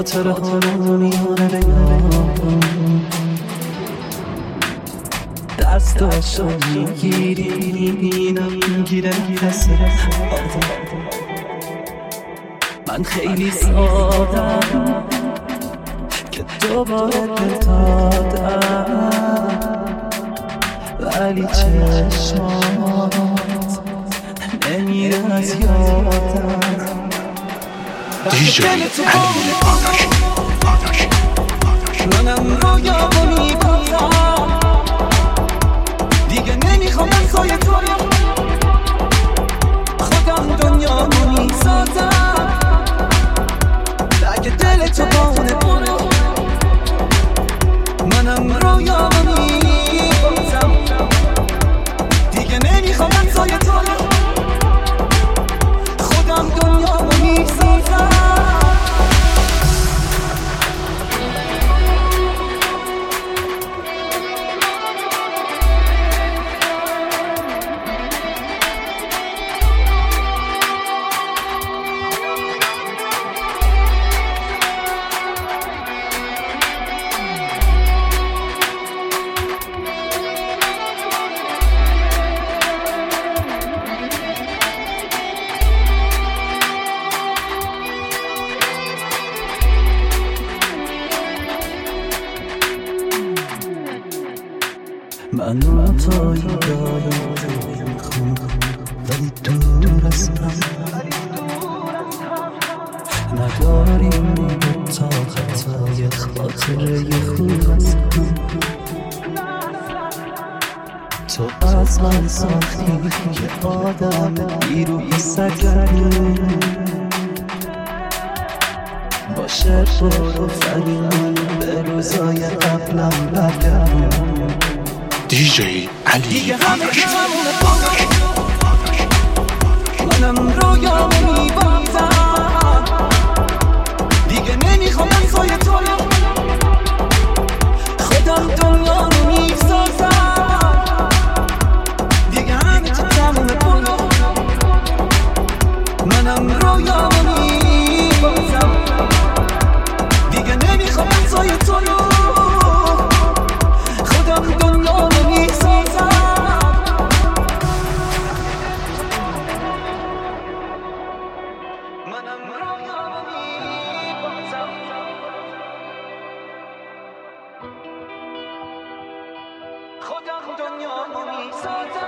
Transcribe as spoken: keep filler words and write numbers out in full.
خاطر هامو میاره نگاه کن، دستاشو میگیری اینم میگیره کسی. من خیلی سادم که دوباره دل دادم، ولی چشمات نمیره از یادم. دیجی علی آتش آتش منم رویامو میبازم، دیگه نمیخوام انسای تو رو، خودم دنیامو میسازم. اگه دل تو بانه برو، منم رویامو میبازم، دیگه نمیخوام انسای تو رو، خودم دنیامو میسازم. من و توی دارم توی خون، ولی دور از هم نداریم تا خطای خاطره خوب از هم. تو از من ساختی که آدم بیروی سگرم باشه، برو فنیم به روزای قبلم برگرم. دیجی علی آتش آتش منم رویامو میبازم، دیگه نمیخوام انسای تو رو، خودم دنیامو میسازم. دیگه همه چه تمومه برو، منم رویامو میبازم، دیگه نمیخوام انسای تو رو، خودم دنیامو میسازم. منم رویامو میبازم، خودم دنیامو میسازم.